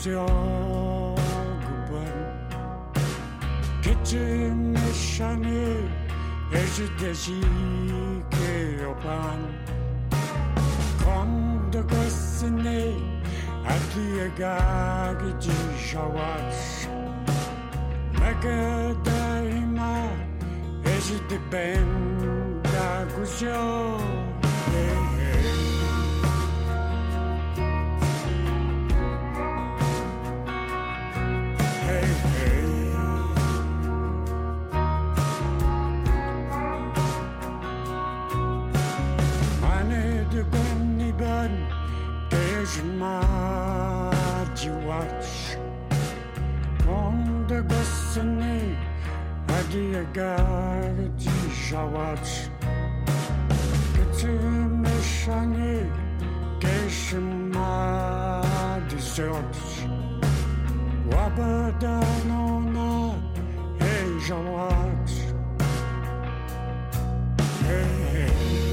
구번 기침의 샤니 에지데시 개요반 건드거스네 아디에가기 지샤와스 마가다이마 에지데벤다 구쇼 Watch on the Gosney, Adiaga, Jawatch. It's a Meshani, Geshima, Deserts. Wabadanona, Hey, Jawatch. Hey.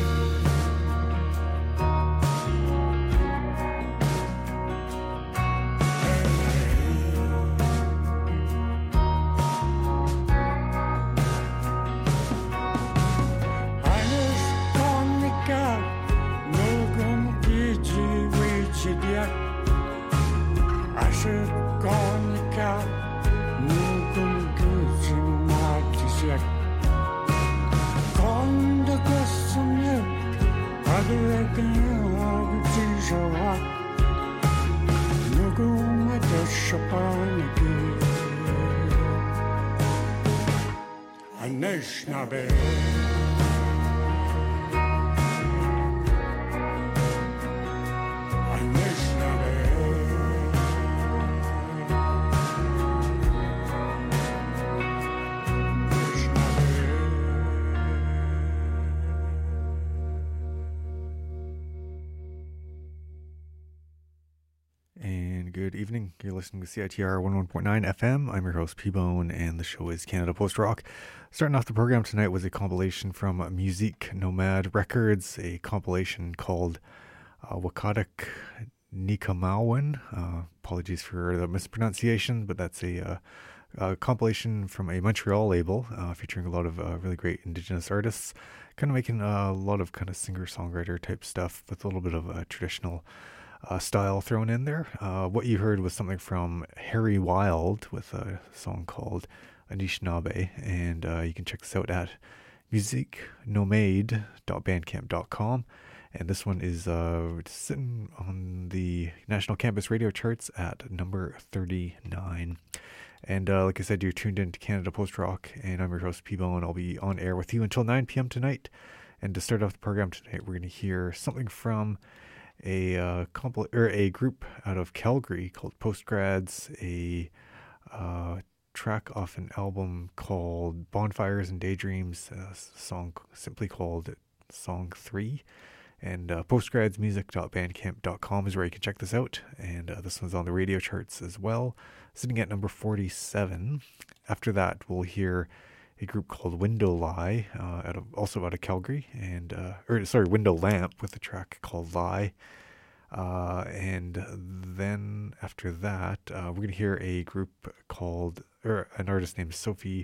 Konika nukun kuzimatisek konda kosunek adekagutijava nukumateshapaniki aneshnabe Good evening. You're listening to CITR 101.9 FM. I'm your host, P-Bone, and the show is Canada Post Rock. Starting off the program tonight was a compilation from Musique Nomade Records, a compilation called Wakadak Nikamawan. Apologies for the mispronunciation, but that's a compilation from a Montreal label featuring a lot of really great Indigenous artists, kind of making a lot of kind of singer-songwriter type stuff with a little bit of traditional style thrown in there. What you heard was something from Harry Wild with a song called Anishinaabe, and you can check this out at musiquenomade.bandcamp.com. And this one is sitting on the National Campus Radio charts at number 39. And like I said, you're tuned in to Canada Post Rock, and I'm your host, P-Bone. I'll be on air with you until 9 p.m. tonight. And to start off the program tonight, we're going to hear something from a group out of Calgary called Postgrads, a track off an album called Bonfires and Daydreams, a song simply called Song 3. And postgradsmusic.bandcamp.com is where you can check this out. And this one's on the radio charts as well, sitting at number 47. After that, we'll hear a group called Window Lie, also out of Calgary, and Window Lamp with a track called Lie. And then after that, we're going to hear a group an artist named Sophie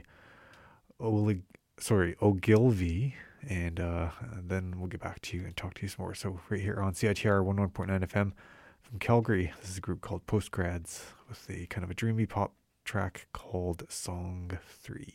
Ogilvie, and then we'll get back to you and talk to you some more. So right here on CITR 101.9 FM from Calgary, this is a group called Postgrads with a kind of a dreamy pop track called Song 3.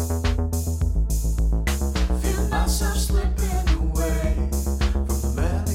Slipping away from the man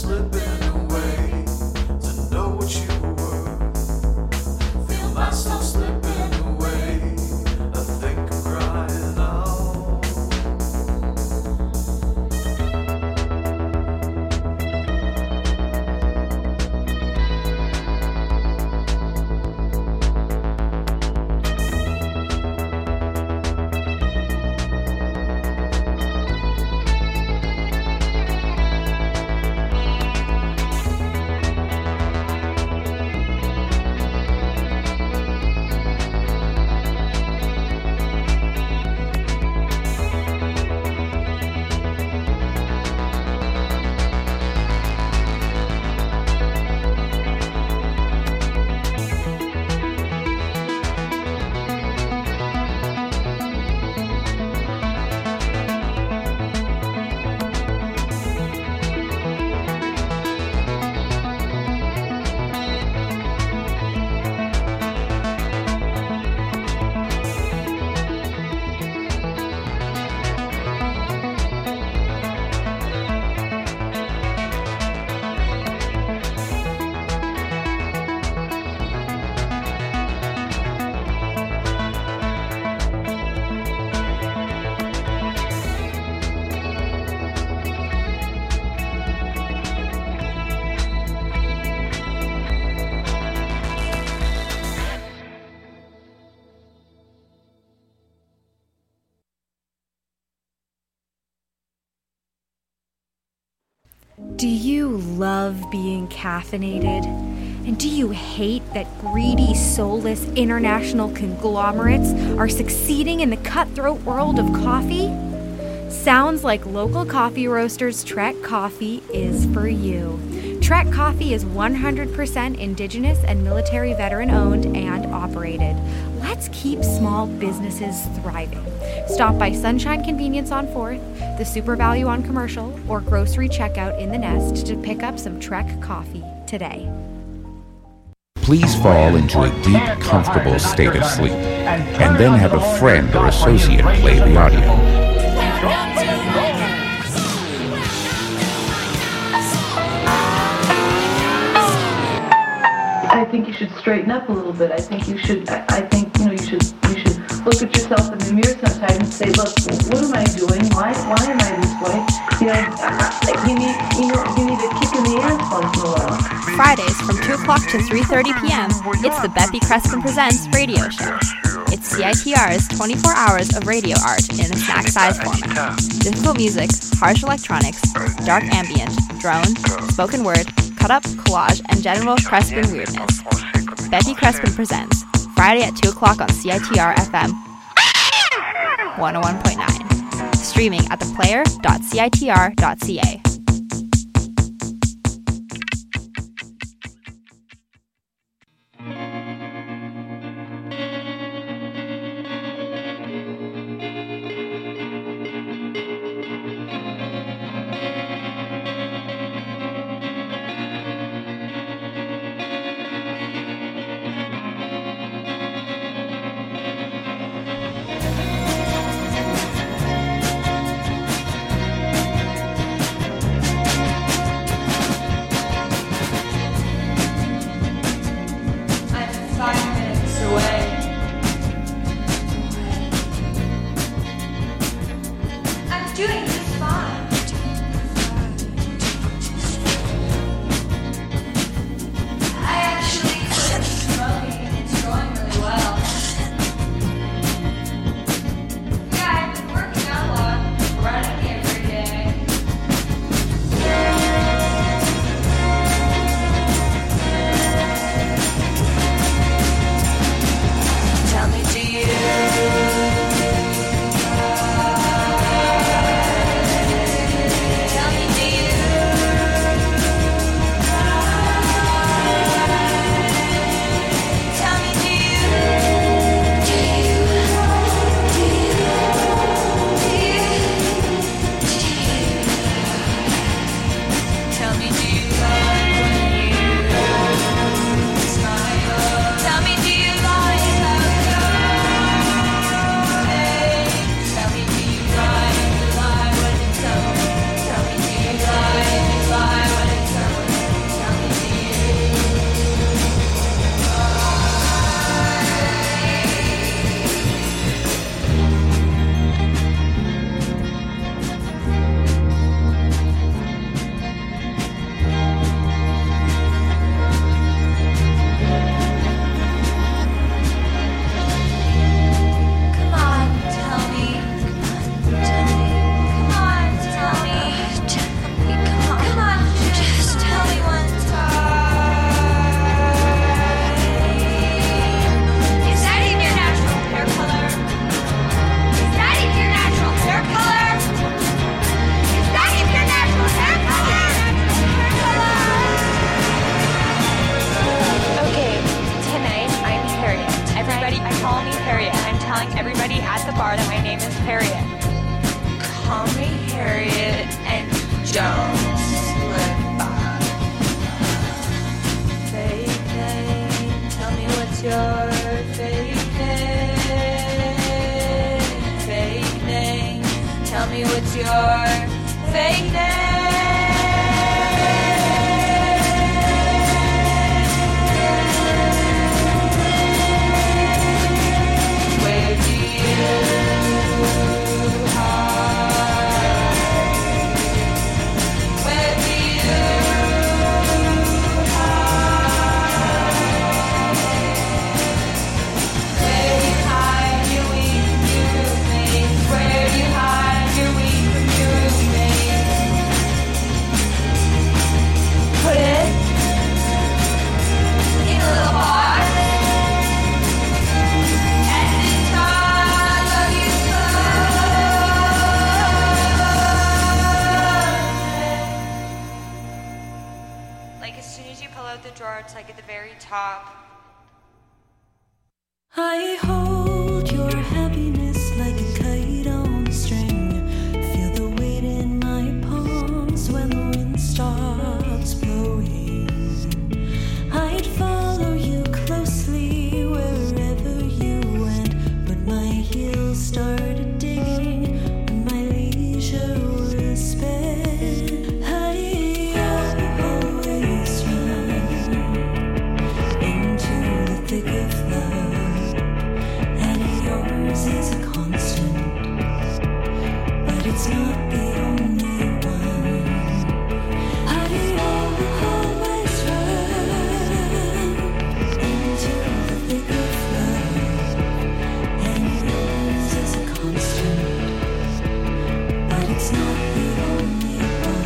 slipping away to know what you were. Feel myself slipping away. I think I'm crying out. Do you love being caffeinated? And do you hate that greedy, soulless international conglomerates are succeeding in the cutthroat world of coffee? Sounds like local coffee roasters Trek Coffee is for you. Trek Coffee is 100% Indigenous and military veteran owned and operated. Let's keep small businesses thriving. Stop by Sunshine Convenience on 4th, the Super Value on Commercial, or grocery checkout in the Nest to pick up some Trek Coffee today. Please fall into a deep, comfortable state of sleep, and then have a friend or associate play the audio. I think you should straighten up a little bit. I think you should. I think you should look at yourself in the mirror sometimes and say, look, what am I doing? Why am I this way? You need a kick in the ass once in a while. Fridays from 2 o'clock to 3:30 p.m. It's the Beppy Crespin Presents radio show. It's CITR's 24 hours of radio art in a snack-sized format. Difficult music, harsh electronics, dark ambient, drone, spoken word, cut-up, collage, and general Crespin weirdness. Beppy Crespin Presents, Friday at 2 o'clock on CITR FM 101.9. Streaming at theplayer.citr.ca. what's your fake name? Tell me what's your fake name? Where do you hide? Where do you it's like at the very top. I hold your happiness like a kite on a string. Feel the weight in my palms when the wind starts blowing. I'd follow you closely wherever you went, but my heels started digging when my leisure was spent. Is a constant, but it's not the only one. I always run into the thick of love, and yours is a constant, but it's not the only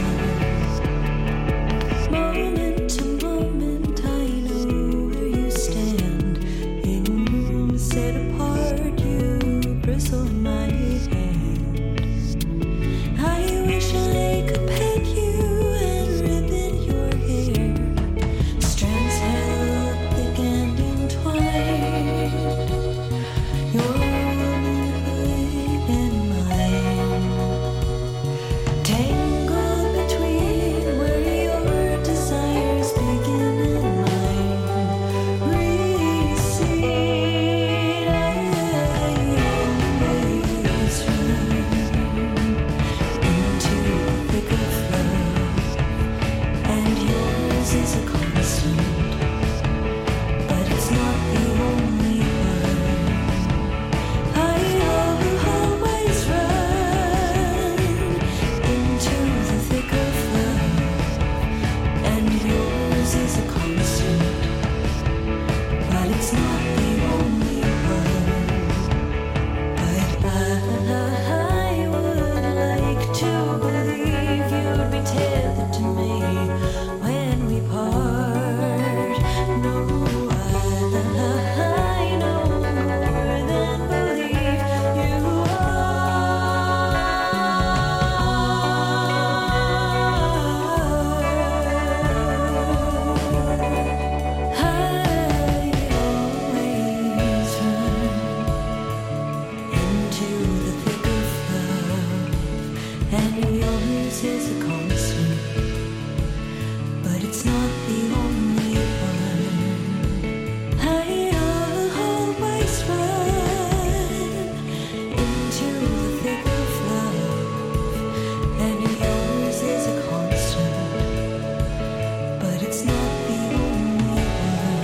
one. Moment to moment, I know where you stand in rooms set apart. Bristle in my hand. I wish I could pet you and ribbon your hair. Strands held thick and entwined. Your womanhood and mine, tangled between where your desires begin and mine recede. Is a constant, but it's not the only one. I always run into the thick of love, and yours is a constant, but it's not the only one. But I would like to believe you'd be tethered to me when we part. No, I know more than believe you are. I always run into the thick of love, and yours is a constant, but it's not the only one. I always run into the thick of love, and yours is a constant, but it's not the only one.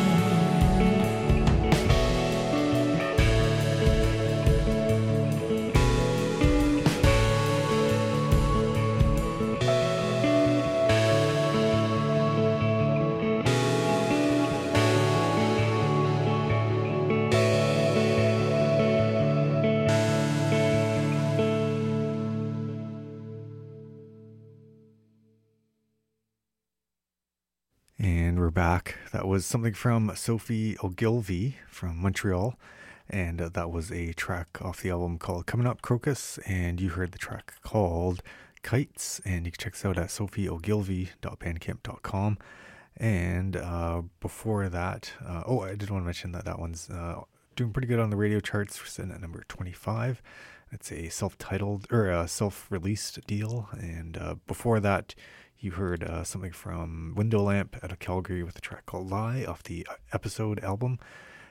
And we're back. That was something from Sophie Ogilvie from Montreal, and that was a track off the album called Coming Up Crocus, and you heard the track called Kites, and you can check us out at sophieogilvie.bandcamp.com. And before that, I did want to mention that one's doing pretty good on the radio charts. We're sitting at number 25. It's a self-titled or a self-released deal, and before that you heard something from Window Lamp out of Calgary with a track called Lie off the Episode album.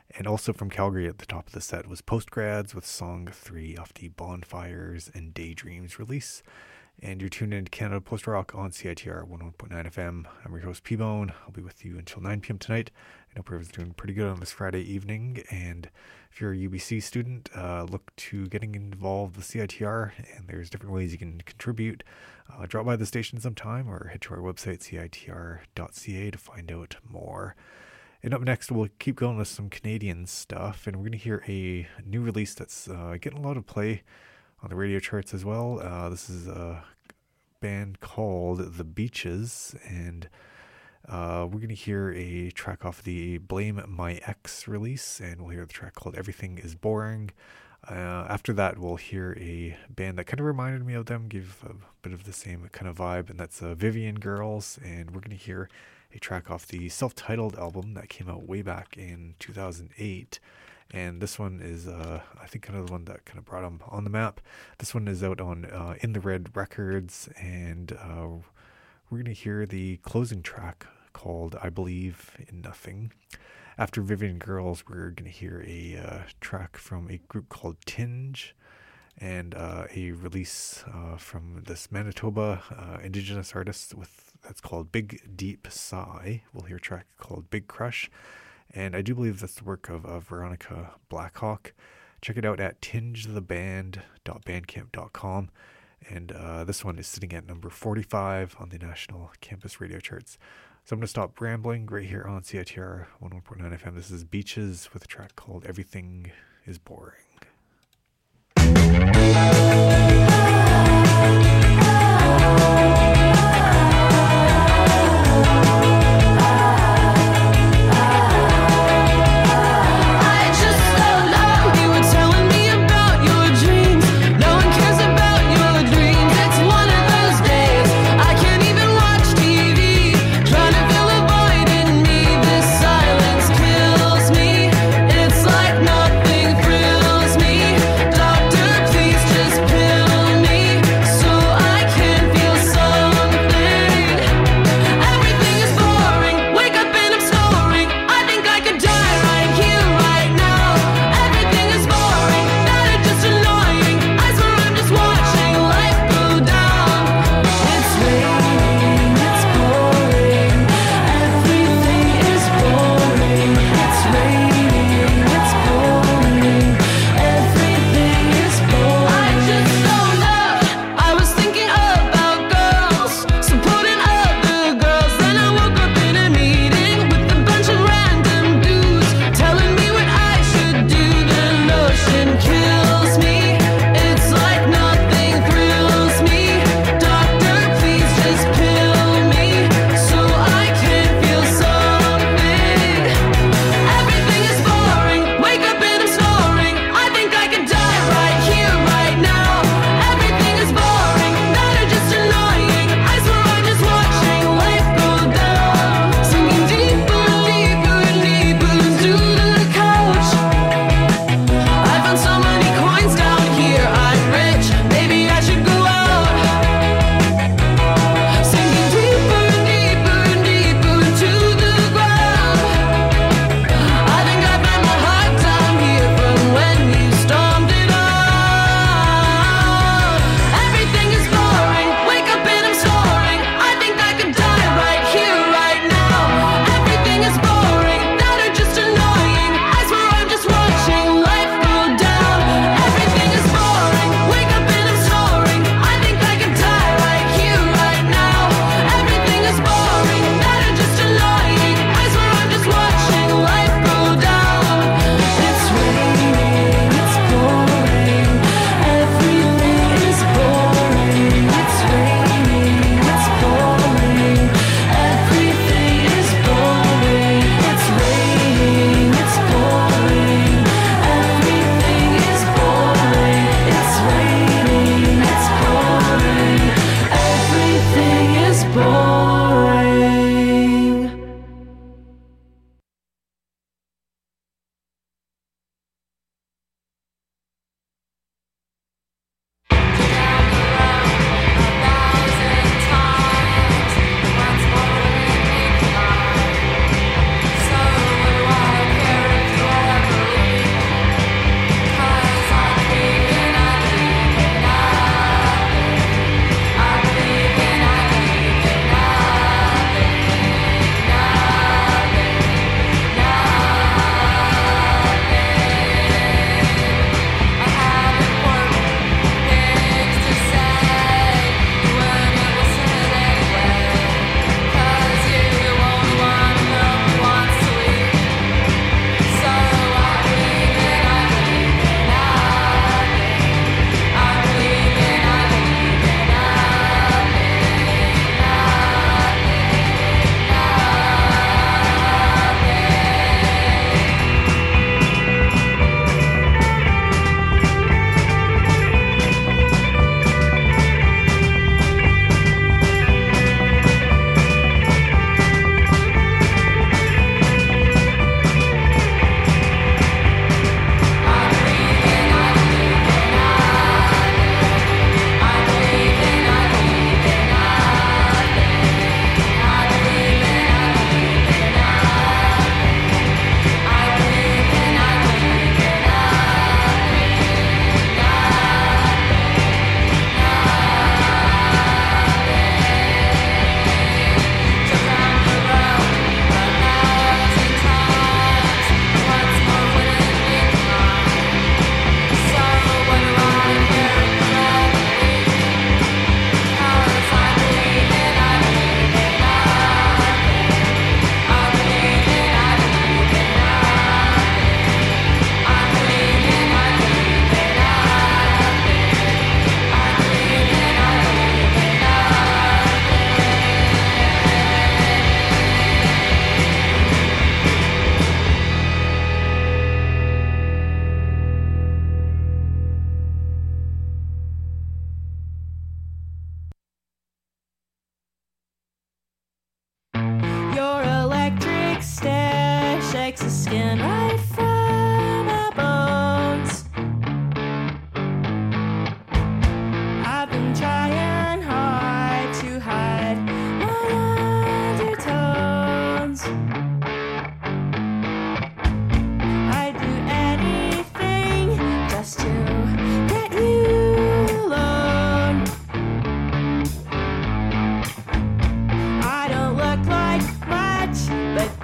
And also from Calgary at the top of the set was Postgrads with song 3 off the Bonfires and Daydreams release. And you're tuned in to Canada Post Rock on CITR 101.9 FM. I'm your host, P-Bone. I'll be with you until 9 p.m. tonight. I know everyone's doing pretty good on this Friday evening. And if you're a UBC student, look to getting involved with CITR. And there's different ways you can contribute. Drop by the station sometime or head to our website, citr.ca, to find out more. And up next, we'll keep going with some Canadian stuff. And we're going to hear a new release that's getting a lot of play on the radio charts as well. This is a band called The Beaches, and we're going to hear a track off the Blame My Ex release, and we'll hear the track called Everything Is Boring. After that, we'll hear a band that kind of reminded me of them, give a bit of the same kind of vibe, and that's Vivian Girls, and we're going to hear a track off the self-titled album that came out way back in 2008. And this one is, I think, kind of the one that kind of brought them on the map. This one is out on In the Red Records, and we're going to hear the closing track called I Believe in Nothing. After Vivian Girls, we're going to hear a track from a group called Tinge, and a release from this Manitoba Indigenous artist that's called Big Deep Sigh. We'll hear a track called Big Crush. And I do believe that's the work of Veronica Blackhawk. Check it out at tingetheband.bandcamp.com. And this one is sitting at number 45 on the National Campus Radio Charts. So I'm going to stop rambling right here on CITR 101.9 FM. This is Beaches with a track called Everything is Boring. Silence kills me. It's like nothing thrills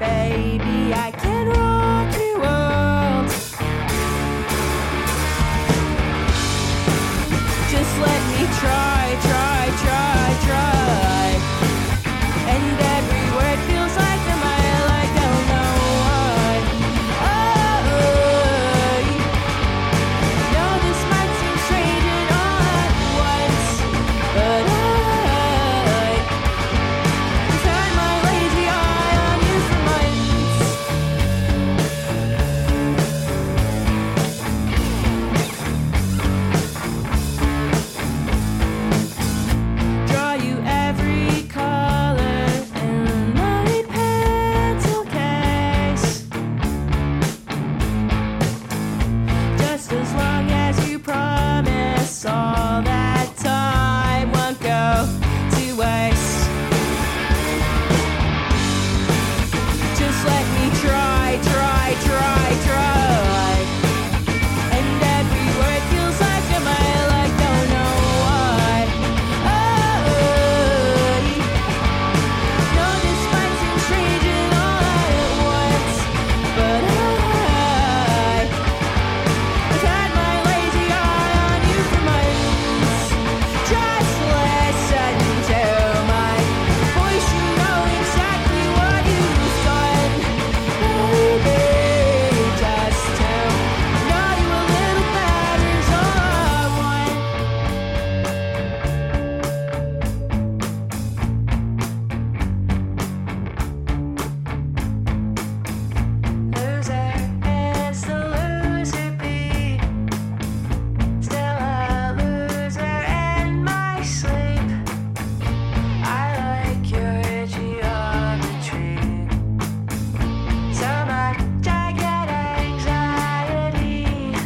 Baby, I can rock your world. Just let me try, try, try, try. And every word feels like a mile, I don't know why. Oh, no, this might seem strange and all at once, but I've had my lazy eye on you for months. Draw you every color in my pencil case, just as long as you promise all that time won't go to waste. Just let me try, try, try, try. And every word feels like a mile, I don't know why. Oh, no, this might seem strange and all at once, but I've had my lazy eye on you for months. Just listen to my voice, you know exactly what you've done. Baby, just to know you a little better is all I want. Loser is the loser bee, still a loser in my sleep. I like your geometry so much I get anxiety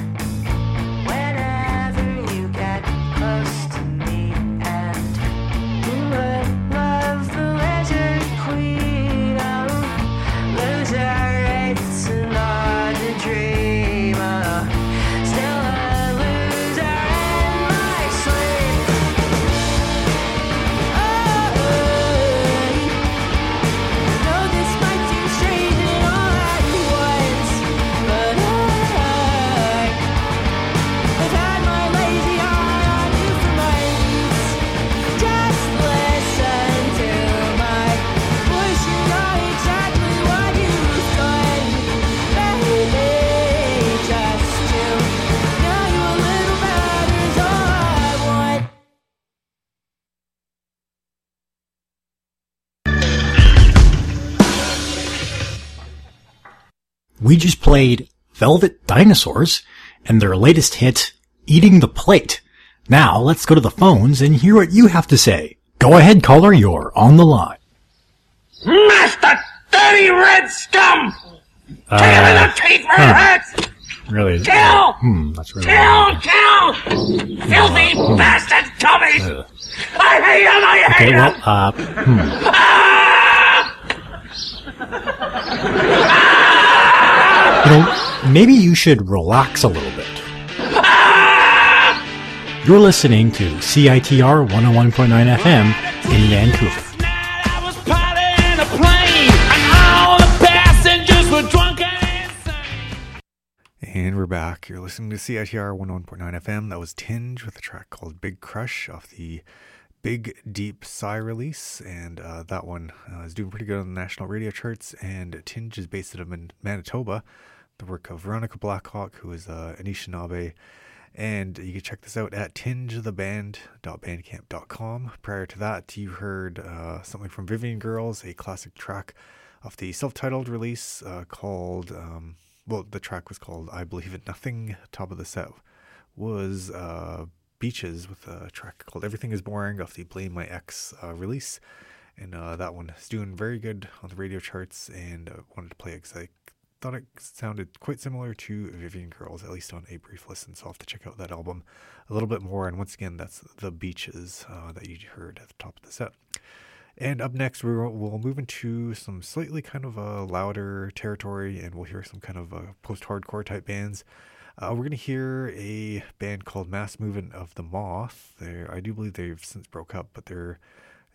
whenever you get close to me. And you would love the lizard queen. Oh, loser, it's not a dream. Still a loser in my sleep. No, this might seem strange and all at once, but I've had my lazy eye on you for months. Just listen to my voice, you know exactly what you've done. Baby, just to know you a little better is all I want. We just played Velvet Dinosaurs and their latest hit, Eating the Plate. Now let's go to the phones and hear what you have to say. Go ahead, caller, you're on the line. Master dirty red scum! Kill the teeth where it hurts! Really? Kill! That's really Kill! Filthy bastard Tommy! I hate him! I hate Okay, him! Maybe you should relax a little bit. You're listening to CITR 101.9 FM in Vancouver. And we're back. You're listening to CITR 101.9 FM. That was Tinge with a track called Big Crush off the Big Deep Sigh release. And that one is doing pretty good on the national radio charts. And Tinge is based out of Manitoba, the work of Veronica Blackhawk, who is Anishinaabe. And you can check this out at tingetheband.bandcamp.com. Prior to that, you heard something from Vivian Girls, a classic track off the self-titled release called... the track was called I Believe in Nothing. Top of the set was Beaches with a track called Everything is Boring off the Blame My Ex release. And that one is doing very good on the radio charts, and wanted to play it because I thought it sounded quite similar to Vivian Girls, at least on a brief listen. So I'll have to check out that album a little bit more. And once again, that's The Beaches that you heard at the top of the set. And up next, we'll move into some slightly kind of louder territory, and we'll hear some kind of post-hardcore type bands. We're going to hear a band called Mass Movement of the Moth. I do believe they've since broke up, but they're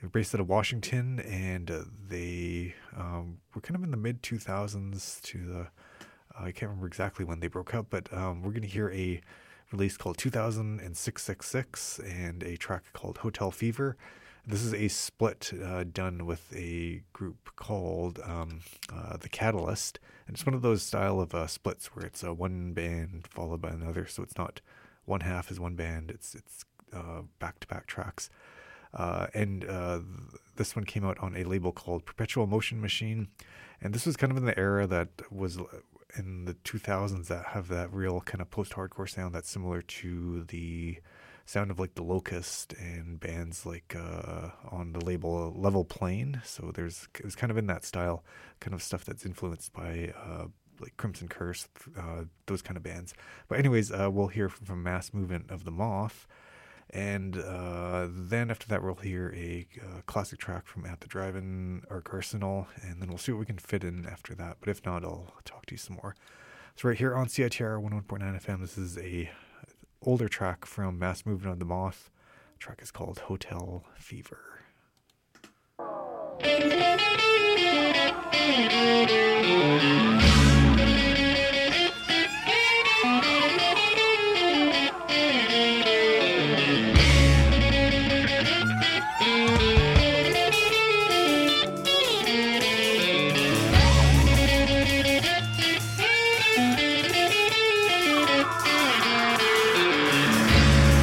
They're based out of Washington, and they were kind of in the mid 2000s to the I can't remember exactly when they broke up, but we're going to hear a release called 200666 and a track called Hotel Fever. This is a split done with a group called The Catalyst, and it's one of those style of splits where it's one band followed by another, so it's not one half is one band, it's back-to-back tracks. And this one came out on a label called Perpetual Motion Machine, and this was kind of in the era that was in the 2000s that have that real kind of post-hardcore sound that's similar to the sound of like The Locust and bands like on the label Level Plane. So it was kind of in that style, kind of stuff that's influenced by like Crimson Curse, those kind of bands. But anyways, we'll hear from Mass Movement of the Moth. And then after that, we'll hear a classic track from At the Drive-In Arsenal, and then we'll see what we can fit in after that. But if not, I'll talk to you some more. So right here on CITR 101.9 FM, this is a older track from Mass Movement of the Moth. The track is called Hotel Fever.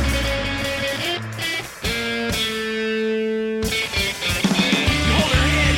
Hold her head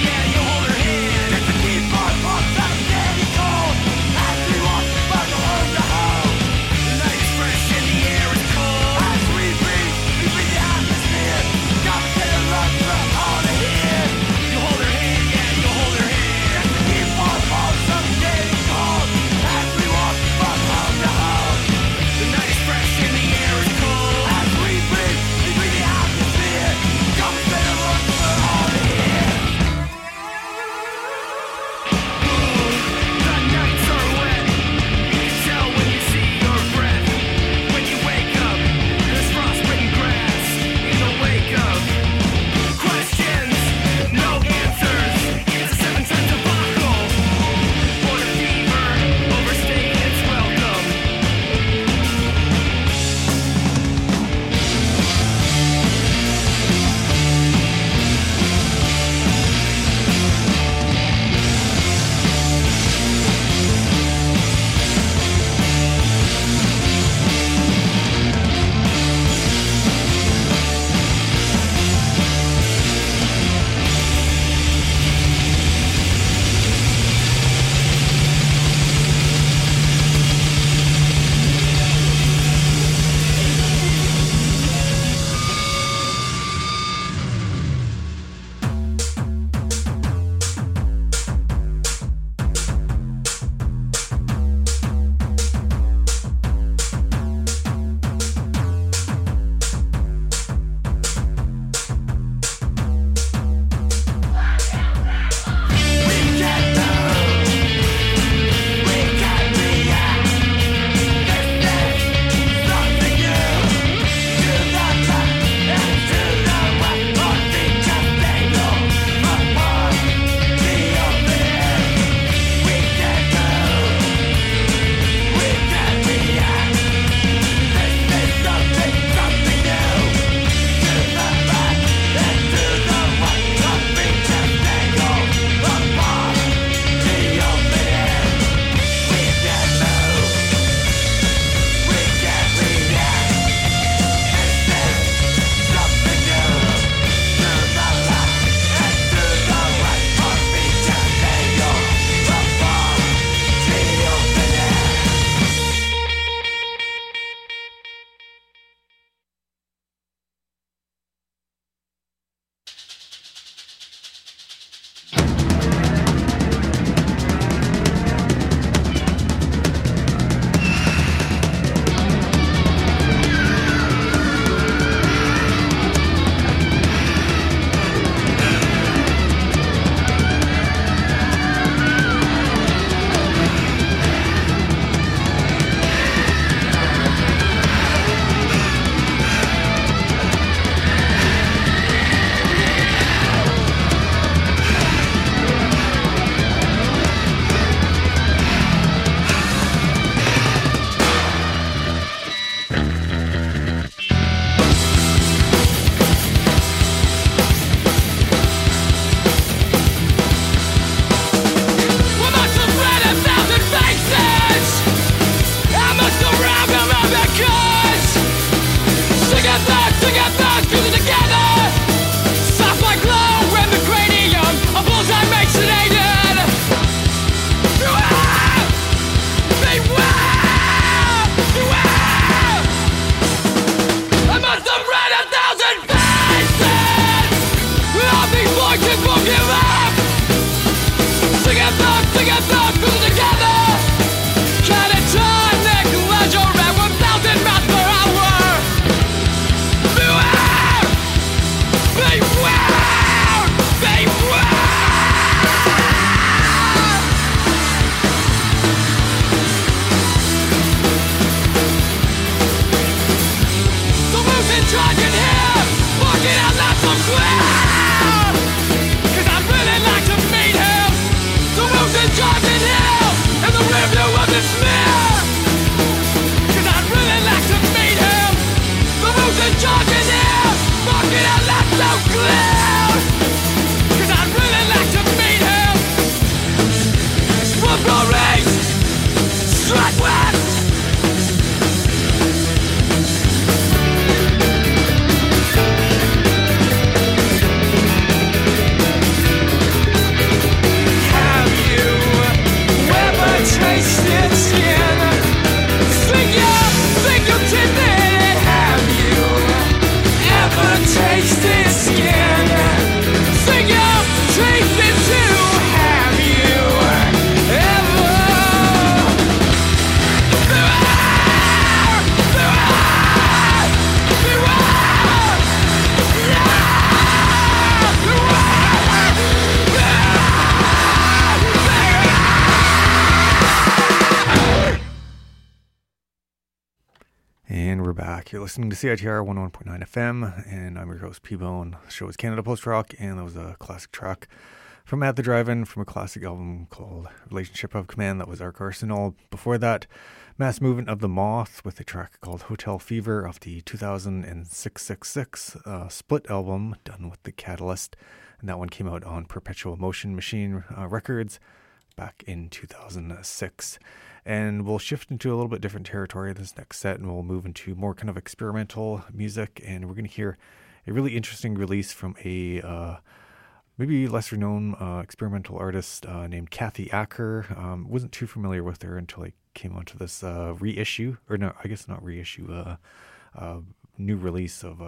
we're back. You're listening to CITR 101.9 FM, and I'm your host, P-Bone. The show is Canada Post Rock, and that was a classic track from At the Drive-In from a classic album called Relationship of Command. That was Arc Arsenal. Before that, Mass Movement of the Moth with a track called Hotel Fever off the 2006 split album done with the Catalyst. And that one came out on Perpetual Motion Machine Records back in 2006. And we'll shift into a little bit different territory this next set, and we'll move into more kind of experimental music. And we're going to hear a really interesting release from a maybe lesser known experimental artist named Kathy Acker. Wasn't too familiar with her until I came onto this reissue, or no, I guess not reissue, new release of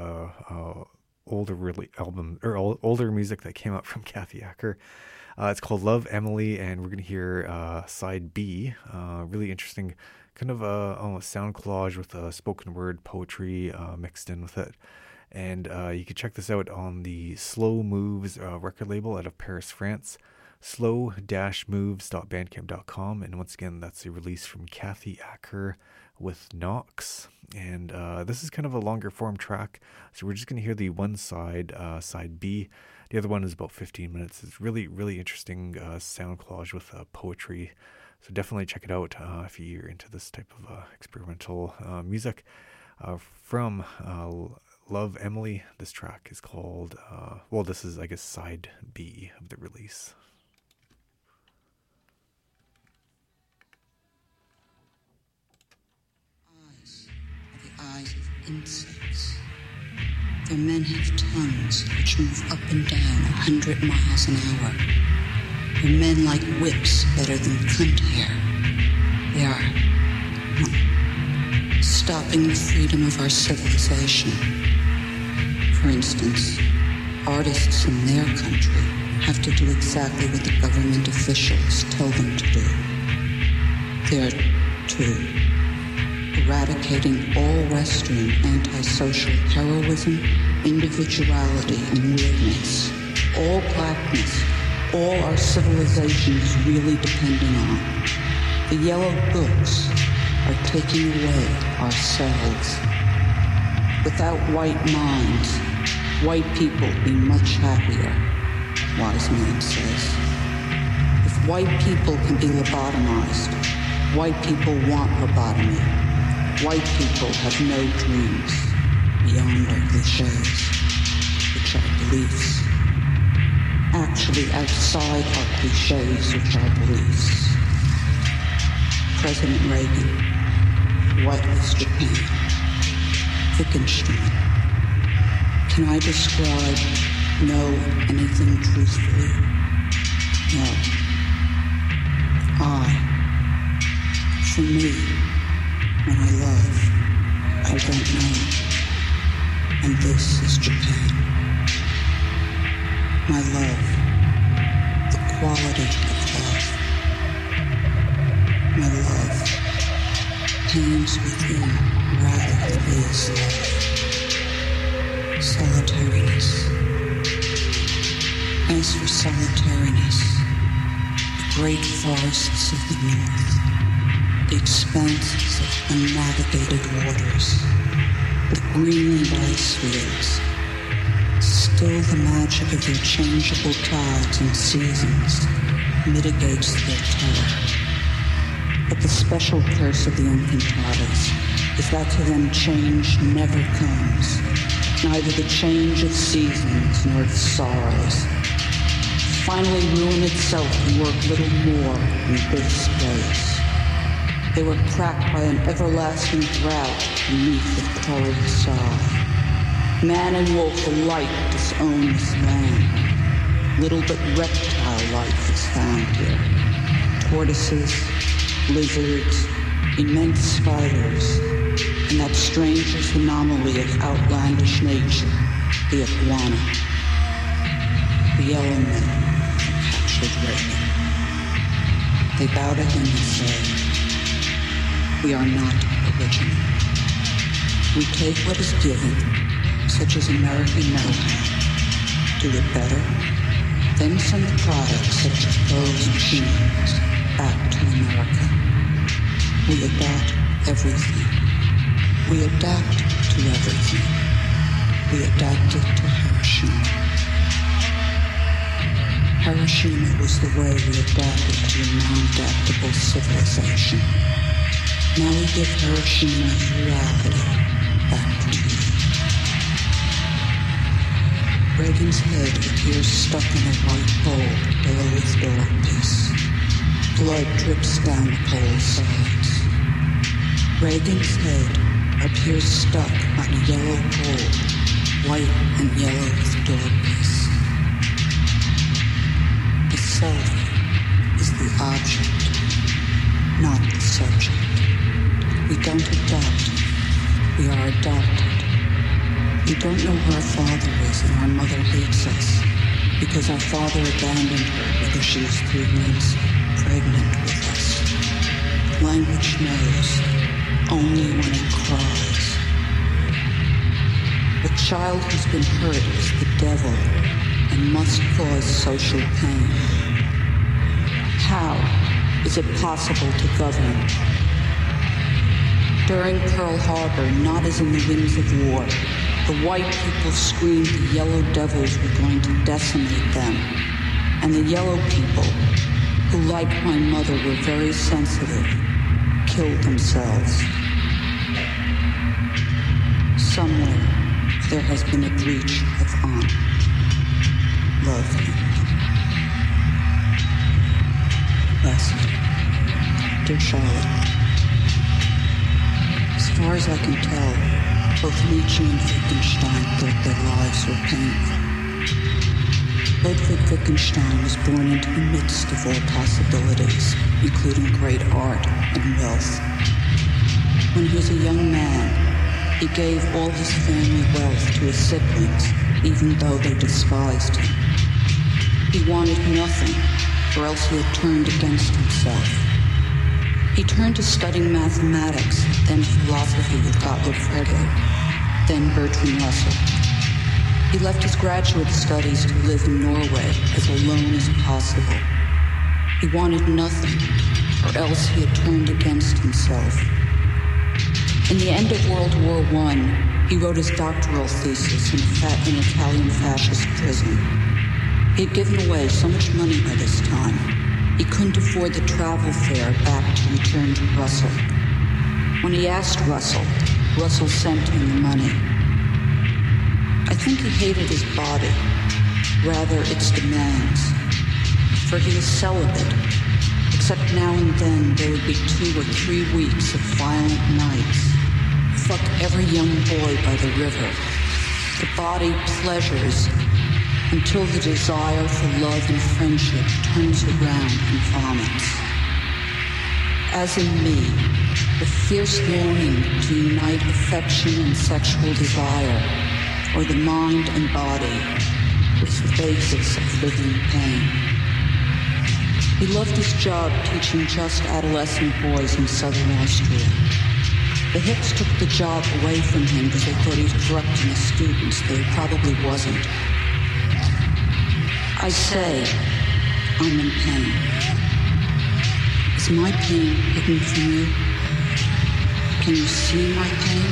older music that came out from Kathy Acker. It's called Love Emily, and we're going to hear side B. Really interesting kind of a sound collage with spoken word poetry mixed in with it. And you can check this out on the Slow Moves record label out of Paris, France. slow-moves.bandcamp.com. And once again, that's a release from Kathy Acker with Knox. And this is kind of a longer form track, so we're just going to hear the one side, side B. The other one is about 15 minutes. It's really, really interesting sound collage with poetry. So definitely check it out if you're into this type of experimental music. From Love Emily, this track is called, this is, I guess, side B of the release. Eyes of insects. Their men have tongues which move up and down 100 miles an hour. Their men like whips better than cunt hair. They are stopping the freedom of our civilization. For instance, artists in their country have to do exactly what the government officials tell them to do. They are to eradicating all Western antisocial heroism, individuality, and weirdness. All blackness, all our civilization is really depending on. The yellow books are taking away ourselves. Without white minds, white people would be much happier, wise man says. If white people can be lobotomized, white people want lobotomy. White people have no dreams beyond our cliches, which are beliefs. Actually, outside our cliches, which are beliefs. President Reagan, whitelist Japan, Wittgenstein. Can I describe anything truthfully? No. For me, when I love, I don't know. And this is Japan. My love, the quality of love. My love, pains within rather than is love. Solitariness. As for solitariness, the great forests of the north, the expanses of unnavigated waters, the Greenland ice fields, still the magic of their changeable tides and seasons mitigates their terror. But the special curse of the Encantadas is that to them change never comes, neither the change of seasons nor its sorrows. Finally, ruin itself can work little more in this place. They were cracked by an everlasting drought beneath the torrid sod. Man and wolf alike disown this land. Little but reptile life is found here. Tortoises, lizards, immense spiders, and that strangest anomaly of outlandish nature, the iguana. The yellow men captured Reagan. They bow to him and say, "We are not original. We take what is given, such as American know-how, do it better, then send the products such as clothes and machines back to America. We adopt everything. We adapt to everything. We adapted to Hiroshima. Hiroshima was the way we adapted to a non-adaptable civilization. Now we give Hiroshima's reality back to you. Reagan's head appears stuck in a white hole below his door piece. Blood drips down the pole's sides. Reagan's head appears stuck on a yellow hole, white and yellow with door piece. The self is the object, not the subject. We don't adapt, we are adopted. We don't know who our father is, and our mother hates us because our father abandoned her because she was 3 months pregnant with us. Language knows only when it cries. The child who's been hurt is the devil and must cause social pain. How is it possible to govern? During Pearl Harbor, not as in the winds of war, the white people screamed the yellow devils were going to decimate them. And the yellow people, who like my mother were very sensitive, killed themselves. Somewhere there has been a breach of honor. Love him. West. Dear Charlotte, as far as I can tell, both Nietzsche and Wittgenstein thought their lives were painful. Ludwig Wittgenstein was born into the midst of all possibilities, including great art and wealth. When he was a young man, he gave all his family wealth to his siblings, even though they despised him. He wanted nothing, or else he had turned against himself. He turned to studying mathematics, then philosophy with Gottlob Frege, then Bertrand Russell. He left his graduate studies to live in Norway as alone as possible. He wanted nothing, or else he had turned against himself. In the end of World War I, he wrote his doctoral thesis in an Italian fascist prison. He had given away so much money by this time, he couldn't afford the travel fare back to return to Russell. When he asked Russell, Russell sent him the money. I think he hated his body, rather its demands, for he was celibate, except now and then there would be 2 or 3 weeks of violent nights. Fuck every young boy by the river. The body pleasures until the desire for love and friendship turns around and vomits. As in me, the fierce longing to unite affection and sexual desire, or the mind and body, is the basis of living pain. He loved his job teaching just adolescent boys in southern Austria. The Hicks took the job away from him because they thought he was corrupting his students, though he probably wasn't. I say, I'm in pain. Is my pain hidden from you? Can you see my pain?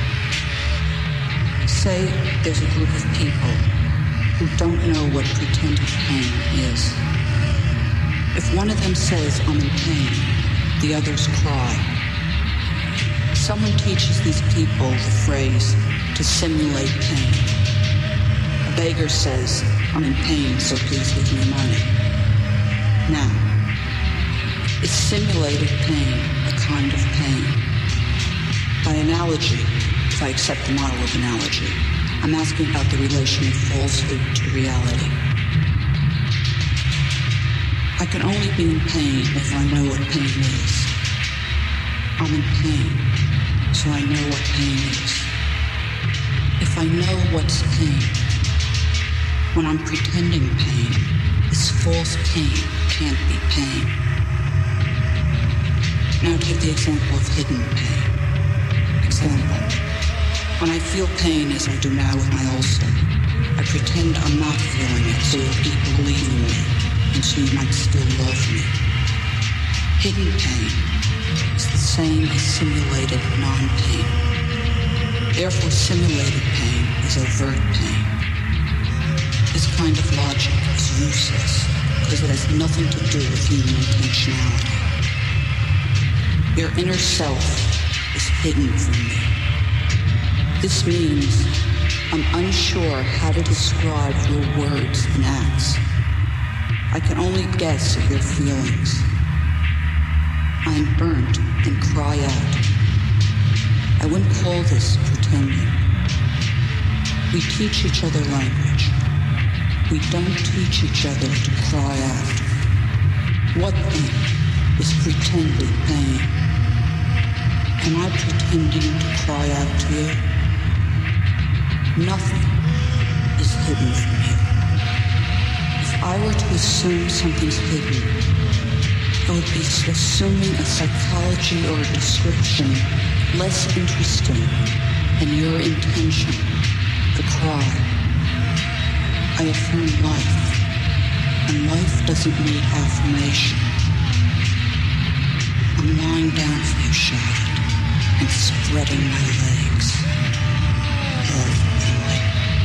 Say there's a group of people who don't know what pretended pain is. If one of them says, I'm in pain, the others cry. Someone teaches these people the phrase, to simulate pain. A beggar says, I'm in pain, so please give me money. Now, is simulated pain a kind of pain? By analogy, if I accept the model of analogy, I'm asking about the relation of falsehood to reality. I can only be in pain if I know what pain is. I'm in pain, so I know what pain is. If I know what's pain, when I'm pretending pain, this false pain can't be pain. Now take the example of hidden pain. Example. When I feel pain as I do now with my ulcer, I pretend I'm not feeling it so you'll keep believing me and so you might still love me. Hidden pain is the same as simulated non-pain. Therefore, simulated pain is overt pain. This kind of logic is useless because it has nothing to do with human intentionality. Your inner self is hidden from me. This means I'm unsure how to describe your words and acts. I can only guess at your feelings. I am burnt and cry out. I wouldn't call this pretending. We teach each other language. We don't teach each other to cry out. What then is pretended pain? Am I pretending to cry out to you? Nothing is hidden from you. If I were to assume something's hidden, it would be assuming a psychology or a description less interesting than your intention, the cry. I affirm life, and life doesn't need affirmation. I'm lying down for you, shouted, and spreading my legs. Love and light.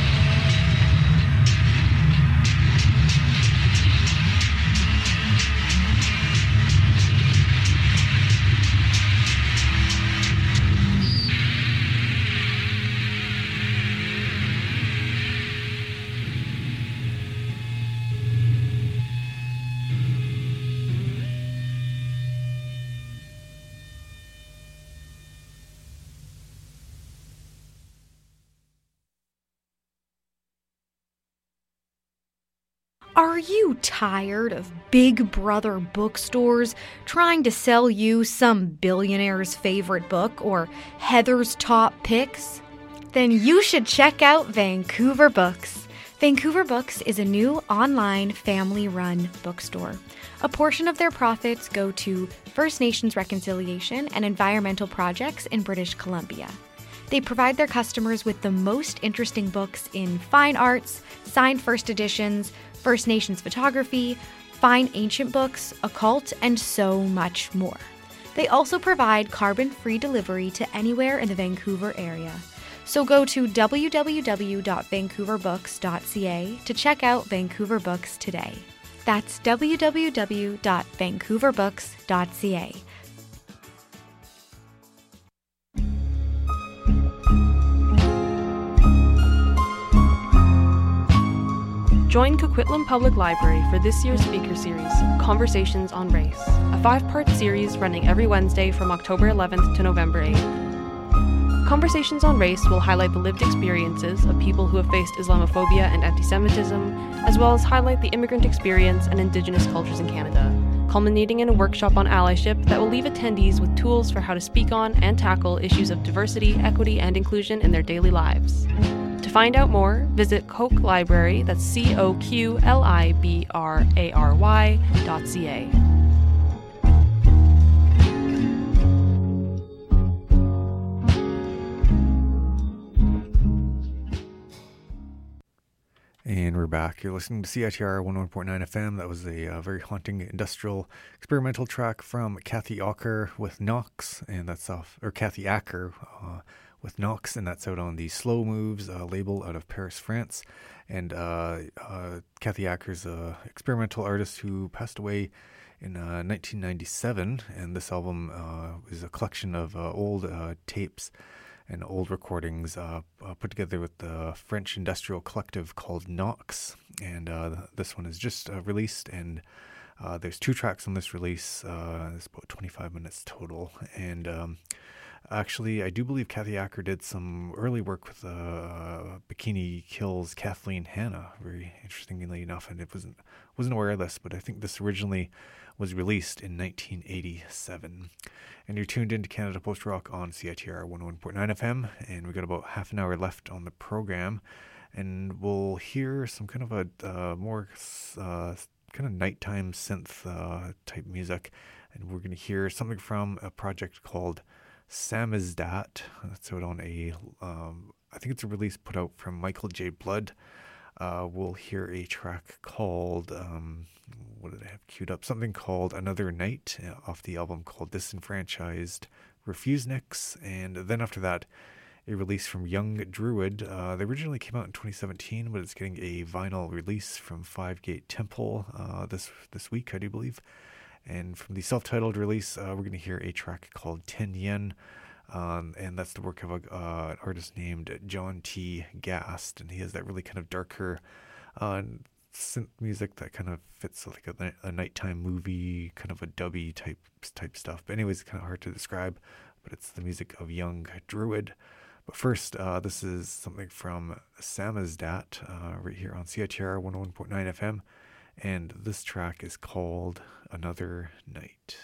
Are you tired of Big Brother bookstores trying to sell you some billionaire's favorite book or Heather's top picks? Then you should check out Vancouver Books. Vancouver Books is a new online family-run bookstore. A portion of their profits go to First Nations reconciliation and environmental projects in British Columbia. They provide their customers with the most interesting books in fine arts, signed first editions, First Nations photography, fine ancient books, occult, and so much more. They also provide carbon-free delivery to anywhere in the Vancouver area. So go to www.vancouverbooks.ca to check out Vancouver Books today. That's www.vancouverbooks.ca. Join Coquitlam Public Library for this year's speaker series, Conversations on Race, a 5-part series running every Wednesday from October 11th to November 8th. Conversations on Race will highlight the lived experiences of people who have faced Islamophobia and anti-Semitism, as well as highlight the immigrant experience and Indigenous cultures in Canada, culminating in a workshop on allyship that will leave attendees with tools for how to speak on and tackle issues of diversity, equity, and inclusion in their daily lives. To find out more, visit Coke Library, that's COQLIBRARY.ca. And we're back. You're listening to CITR 101.9 FM. That was a very haunting industrial experimental track from Kathy Acker with Knox, and that's off, or Kathy Acker with Knox, and that's out on the Slow Moves label out of Paris, France. And Kathy Acker's an experimental artist who passed away in 1997, and this album is a collection of old tapes and old recordings put together with the French industrial collective called Knox. And this one is just released, and there's 2 tracks on this release. It's about 25 minutes total. And actually, I do believe Kathy Acker did some early work with Bikini Kill's Kathleen Hanna, very interestingly enough, and it wasn't aware of this, but I think this originally was released in 1987. And you're tuned into Canada Post Rock on CITR 101.9 FM, and we've got about half an hour left on the program, and we'll hear some kind of a more kind of nighttime synth type music, and we're going to hear something from a project called Samizdat. That's out on I think it's a release put out from Michael J. Blood. We'll hear a track called, what did I have queued up? Something called Another Night off the album called Disenfranchised Refuseniks. And then after that, a release from Young Druid. They originally came out in 2017, but it's getting a vinyl release from Five Gate Temple this week, I do believe. And from the self-titled release, we're going to hear a track called 10 Yen, and that's the work of an artist named John T. Gast, and he has that really kind of darker synth music that kind of fits like a nighttime movie, kind of a dubby type stuff. But anyways, it's kind of hard to describe, but it's the music of Young Druid. But first, this is something from Samizdat, right here on CITR 101.9 FM, and this track is called Another Night.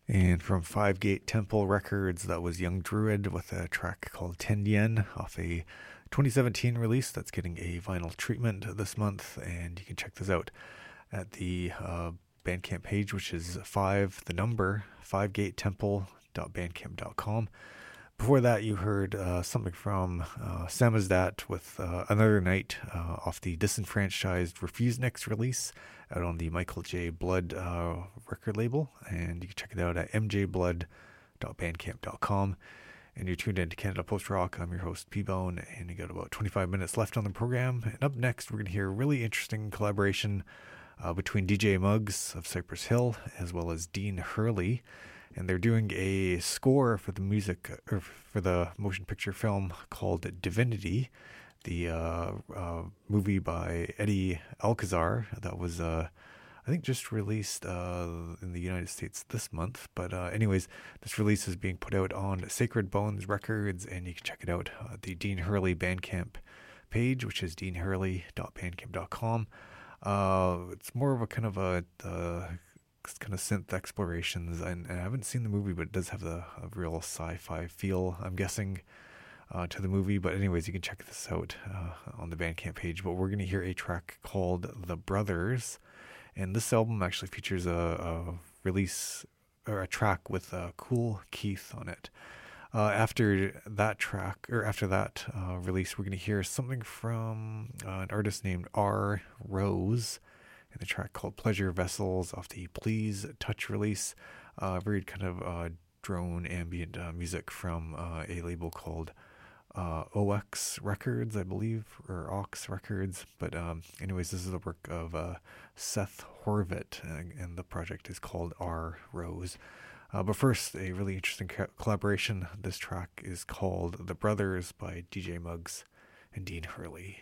And from Five Gate Temple Records, that was Young Druid with a track called Tendien off a 2017 release that's getting a vinyl treatment this month. And you can check this out at the Bandcamp page, which is 5gatetemple.bandcamp.com. Before that, you heard something from Samizdat with Another Night off the Disenfranchised Refuseniks release out on the Michael J. Blood record label. And you can check it out at mjblood.bandcamp.com. And you're tuned in to Canada Post Rock. I'm your host, P-Bone, and you got about 25 minutes left on the program. And up next, we're going to hear a really interesting collaboration between DJ Muggs of Cypress Hill as well as Dean Hurley. And they're doing a score for the music, or for the motion picture film called Divinity, the movie by Eddie Alcazar that was, I think, just released in the United States this month. But anyways, this release is being put out on Sacred Bones Records, and you can check it out at the Dean Hurley Bandcamp page, which is deanhurley.bandcamp.com. It's more of a kind of synth explorations, and I haven't seen the movie, but it does have a real sci-fi feel, I'm guessing, to the movie. But anyways, you can check this out on the Bandcamp page. But we're going to hear a track called The Brothers, and this album actually features a release, or a track with Cool Keith on it. After that release, we're going to hear something from an artist named R. Rose, and the track called Pleasure Vessels off the Please Touch release. Very kind of drone ambient music from a label called OX Records, I believe, or Ox Records. But anyways, this is the work of Seth Horvit, and the project is called R. Rose. But first, a really interesting collaboration. This track is called The Brothers by DJ Muggs and Dean Hurley.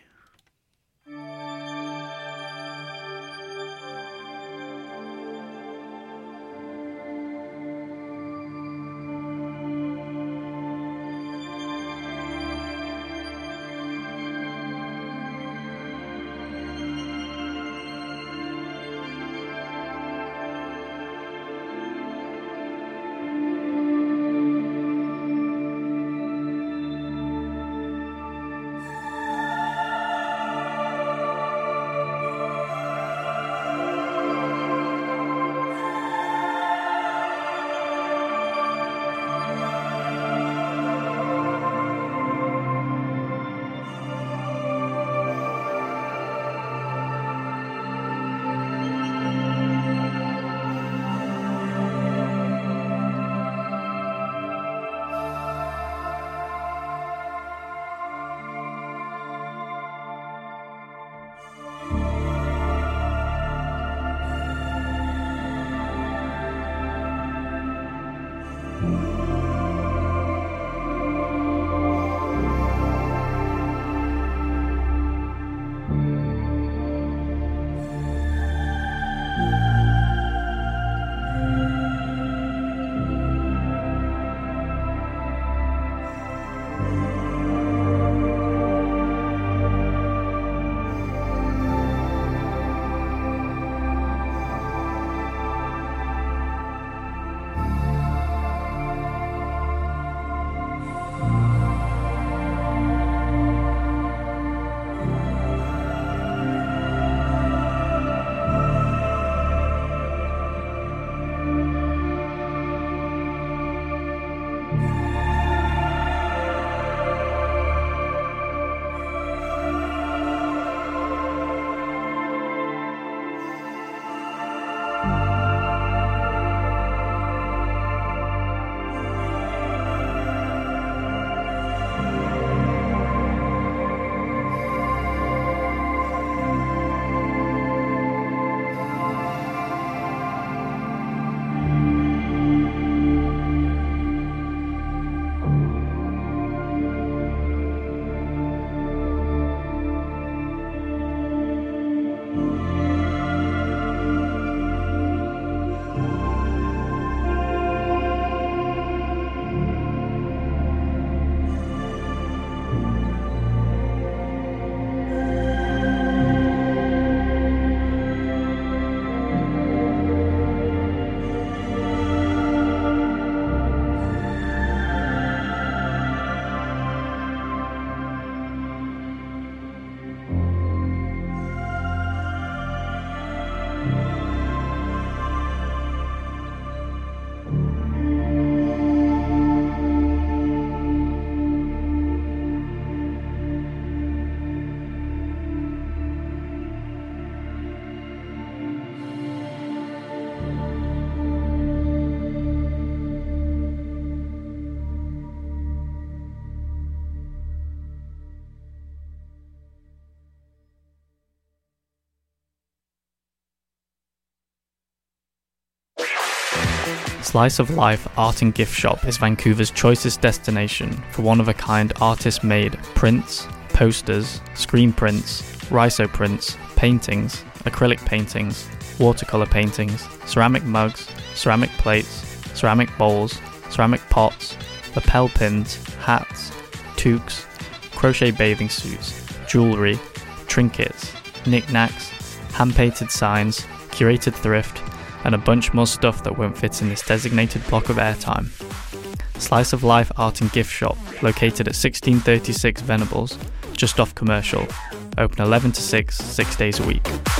Slice of Life Art and Gift Shop is Vancouver's choicest destination for one-of-a-kind artist-made prints, posters, screen prints, rhizo prints, paintings, acrylic paintings, watercolor paintings, ceramic mugs, ceramic plates, ceramic bowls, ceramic pots, lapel pins, hats, toques, crochet bathing suits, jewellery, trinkets, knickknacks, hand-painted signs, curated thrift, and a bunch more stuff that won't fit in this designated block of airtime. Slice of Life Art and Gift Shop, located at 1636 Venables, just off Commercial, open 11 to 6 days a week.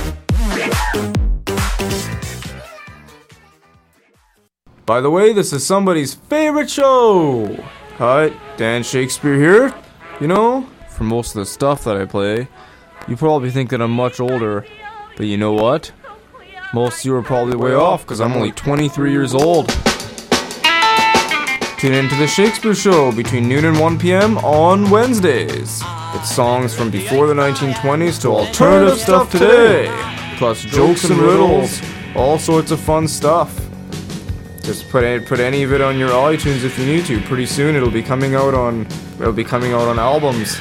By the way, this is somebody's favorite show! Hi, Dan Shakespeare here. You know, for most of the stuff that I play, you probably think that I'm much older, but you know what? Most of you are probably way off, because I'm only 23 years old. Tune in to The Shakespeare Show between noon and 1 p.m. on Wednesdays. It's songs from before the 1920s to alternative stuff today, plus jokes and riddles, all sorts of fun stuff. Just put any of it on your iTunes if you need to. Pretty soon it'll be coming out on albums.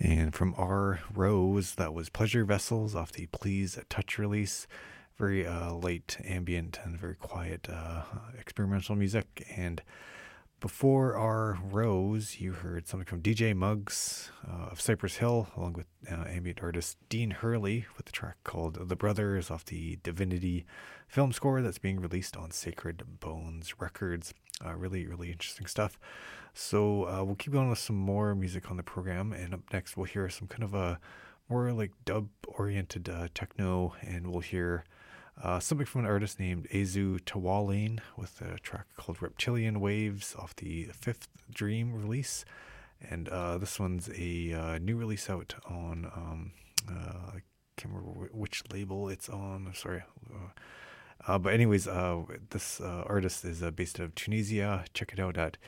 And from our Rose, that was Pleasure Vessels off the Please Touch release. Very light, ambient, and very quiet experimental music. And before our Rose, you heard something from DJ Muggs of Cypress Hill, along with ambient artist Dean Hurley, with the track called The Brothers off the Divinity film score that's being released on Sacred Bones Records. Really, really interesting stuff. So we'll keep going with some more music on the program, and up next we'll hear some kind of a more like dub-oriented techno, and we'll hear something from an artist named Azu Tawalin with a track called Reptilian Waves off the Fifth Dream release. And this one's a new release out on, I can't remember which label it's on, sorry. But anyways, this artist is based out of Tunisia. Check it out at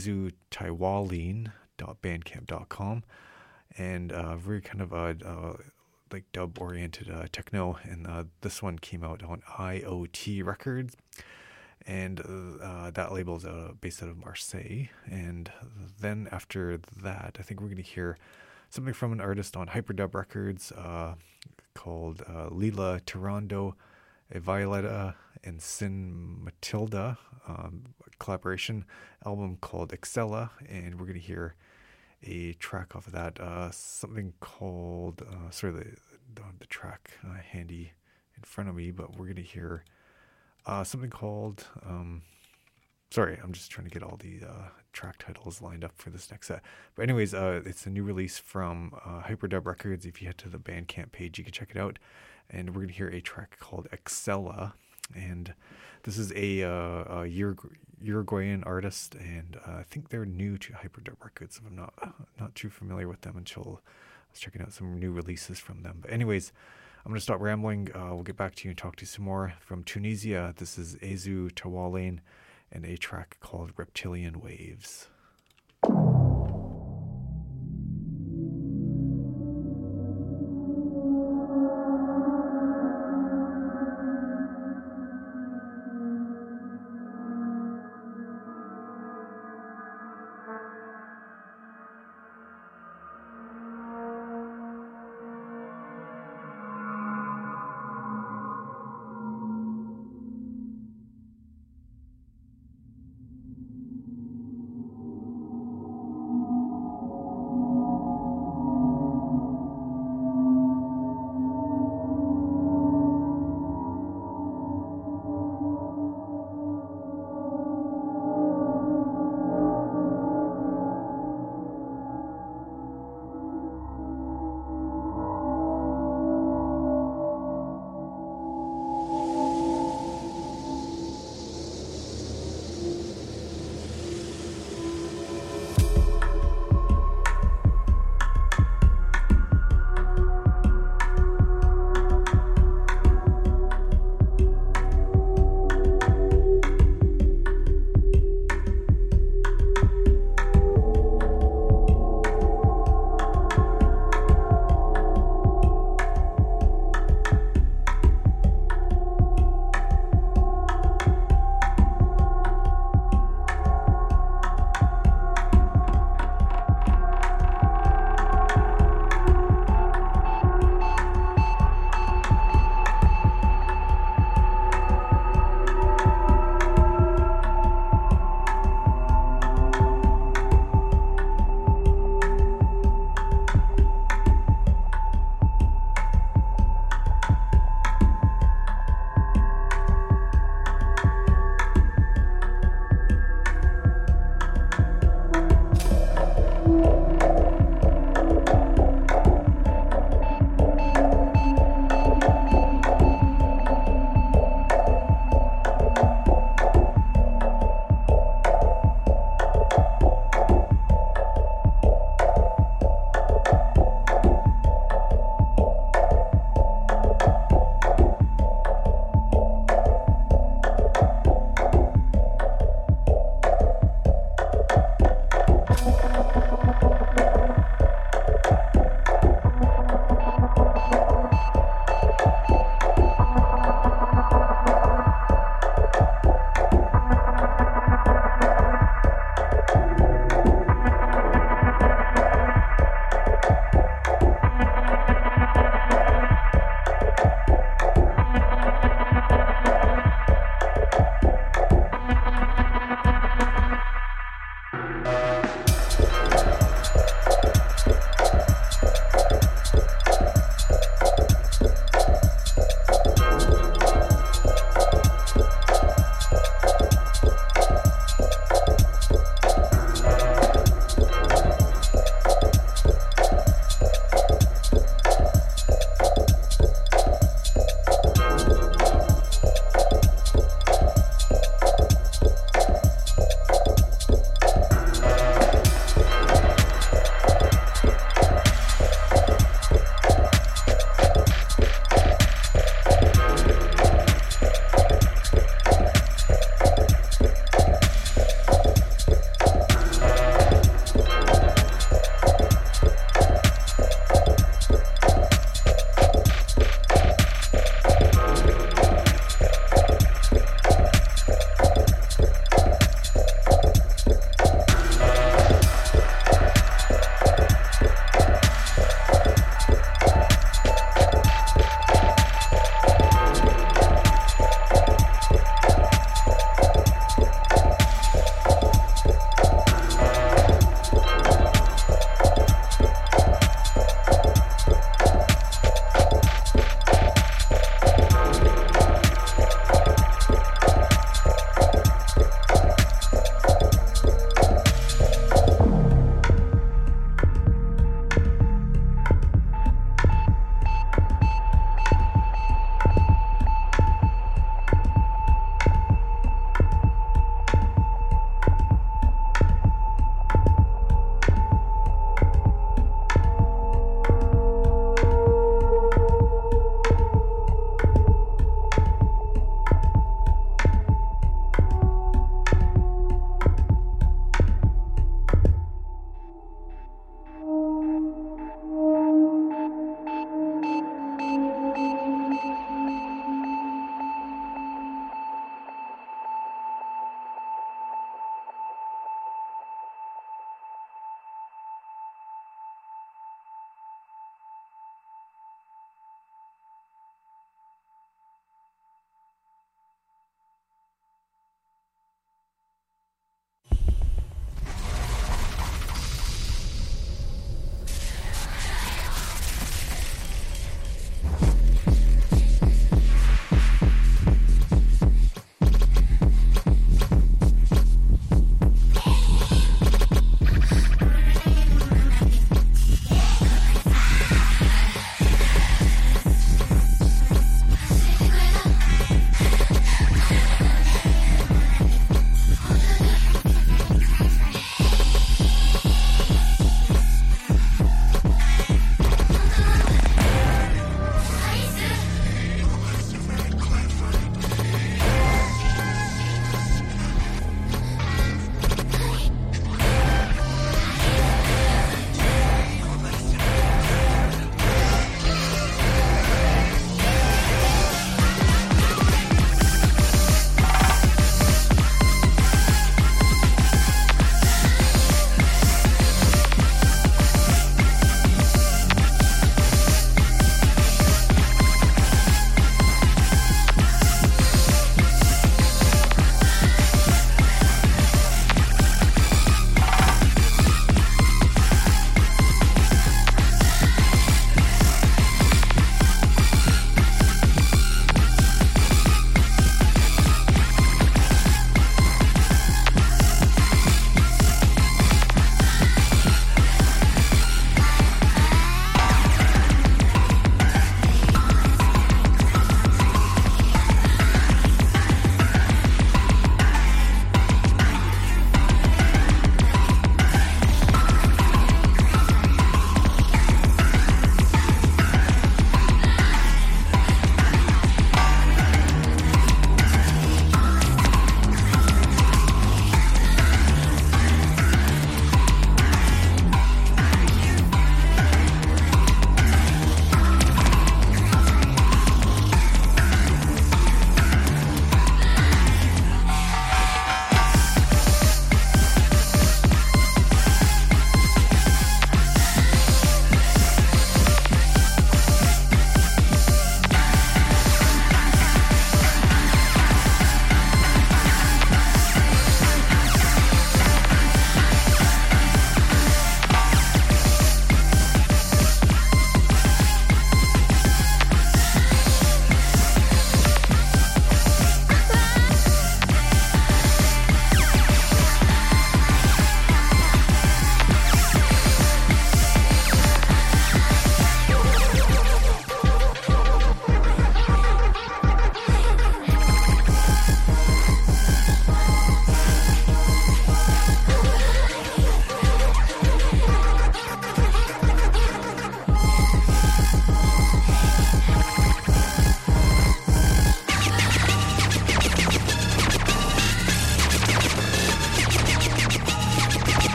azutaiwalin.bandcamp.com. And very kind of like dub-oriented techno, and this one came out on IoT Records, and that label's based out of Marseille. And then after that, I think we're going to hear something from an artist on Hyperdub Records called Lila Tirando, a Violetta and Sin Matilda collaboration album called Excella, and we're going to hear a track off of that, something called, the track handy in front of me, but we're going to hear something called, sorry, I'm just trying to get all the track titles lined up for this next set. But anyways, it's a new release from Hyperdub Records. If you head to the Bandcamp page, you can check it out. And we're going to hear a track called Excella. And this is a Uruguayan artist, and I think they're new to Hyperdub Records. I'm not too familiar with them until I was checking out some new releases from them. But anyways, I'm going to stop rambling. We'll get back to you and talk to you some more. From Tunisia, this is Azu Tawalin and a track called Reptilian Waves.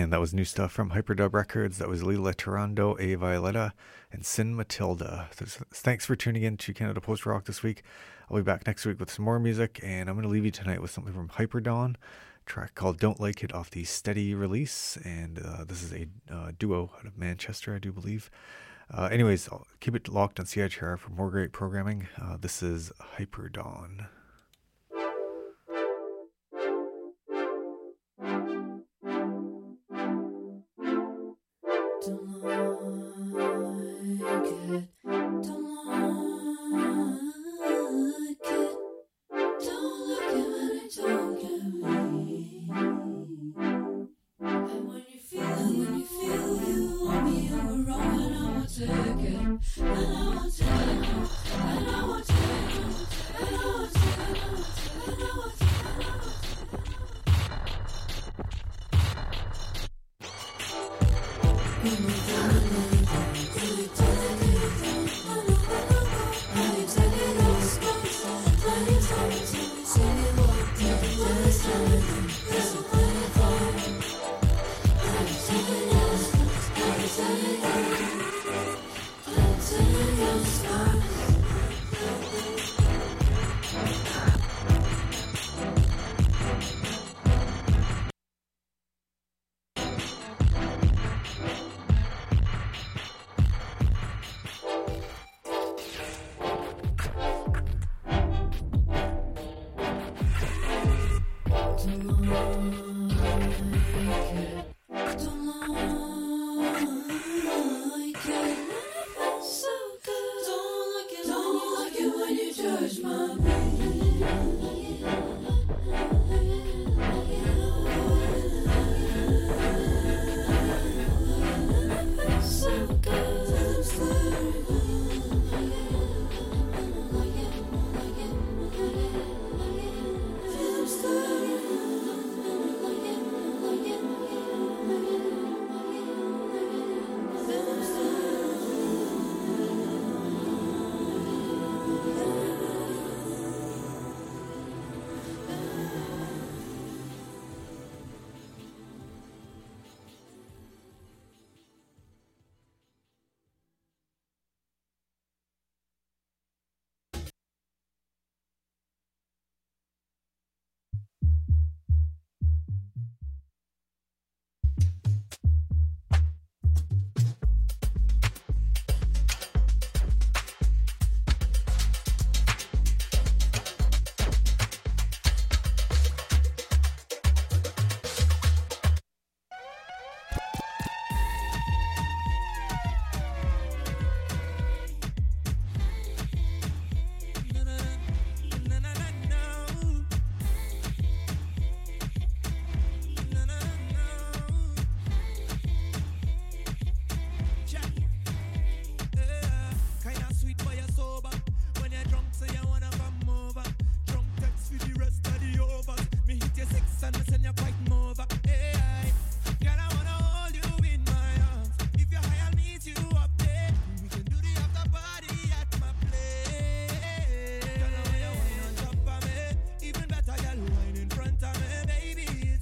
And that was new stuff from Hyperdub Records. That was Lila Turando, A Violetta, and Sin Matilda. So thanks for tuning in to Canada Post Rock this week. I'll be back next week with some more music, and I'm going to leave you tonight with something from Hyperdawn, a track called Don't Like It off the Steady release. And this is a duo out of Manchester, I do believe. Anyways, I'll keep it locked on CITR for more great programming. This is Hyperdawn.